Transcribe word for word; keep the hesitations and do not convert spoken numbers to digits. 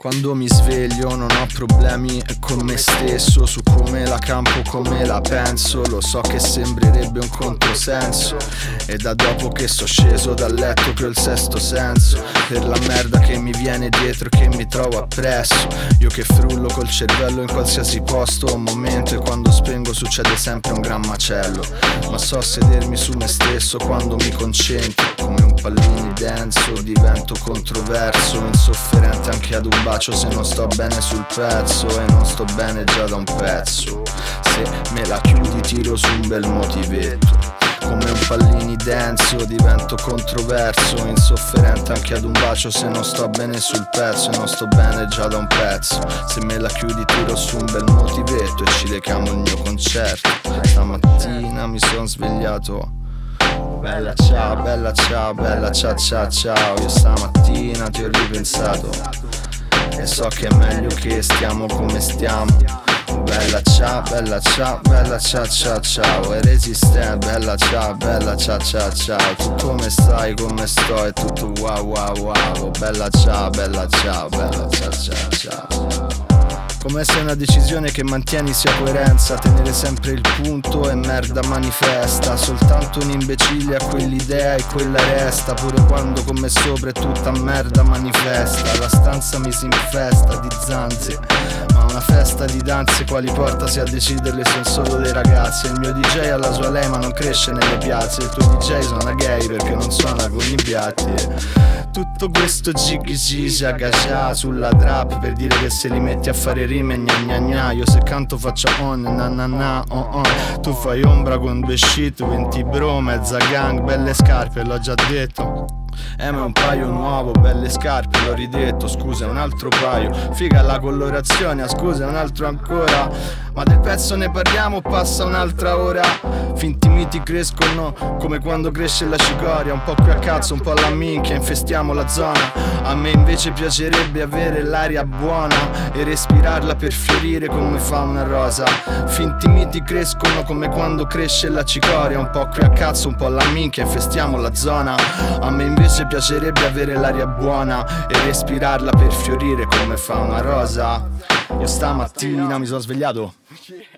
Quando mi sveglio non ho problemi con me stesso, su come la campo, come la penso. Lo so che sembrerebbe un controsenso, e da dopo che sto sceso dal letto che ho il sesto senso per la merda che mi viene dietro e che mi trovo appresso. Io che frullo col cervello in qualsiasi posto o momento, e quando spengo succede sempre un gran macello. Ma so sedermi su me stesso quando mi concentro, come un pallino denso divento controverso, insofferente anche ad un bacio se non sto bene sul pezzo, e non sto bene già da un pezzo. Se me la chiudi tiro su un bel motivetto, come un pallini denso divento controverso, insofferente anche ad un bacio se non sto bene sul pezzo, e non sto bene già da un pezzo. Se me la chiudi tiro su un bel motivetto e ci rechiamo il mio concerto. Stamattina mi son svegliato, bella ciao, bella ciao, bella ciao ciao ciao. Io stamattina ti ho ripensato e so che è meglio che stiamo come stiamo. Bella ciao, bella ciao, bella ciao ciao ciao. E resistente, bella ciao, bella ciao ciao ciao. Tu come stai, come sto, è tutto wow wow wow. Bella ciao, bella ciao, bella ciao ciao ciao. Come se una decisione che mantieni sia coerenza, tenere sempre il punto e merda manifesta. Soltanto un imbecille a quell'idea e quella resta, pure quando come sopra è tutta merda manifesta. La stanza mi si infesta di zanze, ma una festa di danze quali portasi a deciderle son solo le ragazze. Il mio D J ha la sua lei ma non cresce nelle piazze, il tuo D J suona gay perché non suona con i piatti. Tutto questo jig jaga ja sulla trap per dire che se li metti a fare rime gna gna gna. Io se canto faccio on na na na oh oh. Tu fai ombra con due shit, venti bro, mezza gang, belle scarpe, l'ho già detto. Eh ma è un paio nuovo, belle scarpe, l'ho ridetto. Scusa, è un altro paio, figa la colorazione, ah, scusa, è un altro ancora. Ma del pezzo ne parliamo, passa un'altra ora. Finti miti crescono come quando cresce la cicoria. Un po' qui a cazzo, un po' alla minchia, infestiamo la zona. A me invece piacerebbe avere l'aria buona e respirarla per fiorire come fa una rosa. Finti miti crescono come quando cresce la cicoria. Un po' qui a cazzo, un po' alla minchia, infestiamo la zona. A me invece piacerebbe avere l'aria buona e respirarla per fiorire come fa una rosa. Io stamattina mi sono svegliato